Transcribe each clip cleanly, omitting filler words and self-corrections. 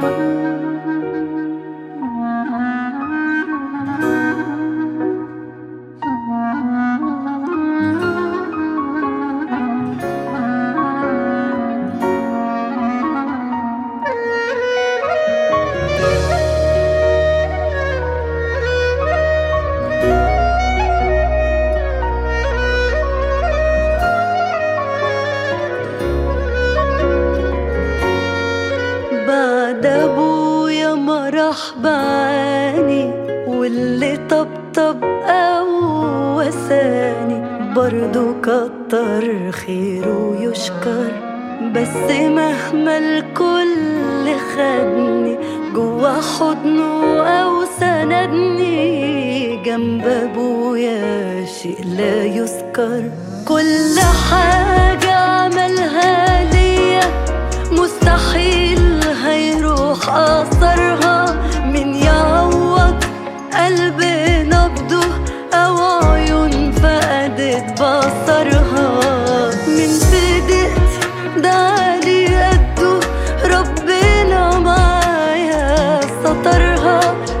بعد ابويا ما راح بعاني، واللي طبطب او وساني برضو كتر خيره يشكر. بس مهما الكل خدني جوا حضنه او سندني، جنب ابويا شيء لا يذكر. كل حاجة عملها ليا مستحيل هيروح أثرها. من يعوض قلب نبضه أو عيون فقدت بصرها. من صدقت ده علي قده، ربنا معايا سترها.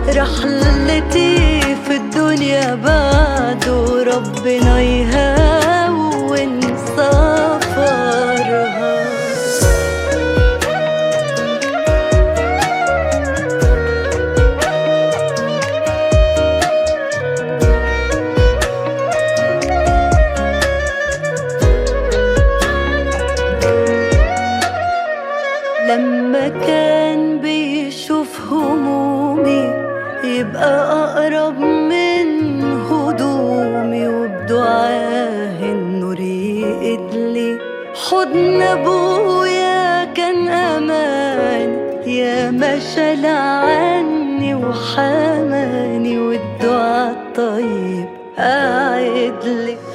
رحلتي في الدنيا بعده ربنا يهون سفرها. لما كان بيشوف همومي يبقى أقرب من هدومي، وبدعاه النور يقدلي. حضن أبويا كان أمان، يا ما شال عني وحماني، والدعاء الطيب قاعدلي.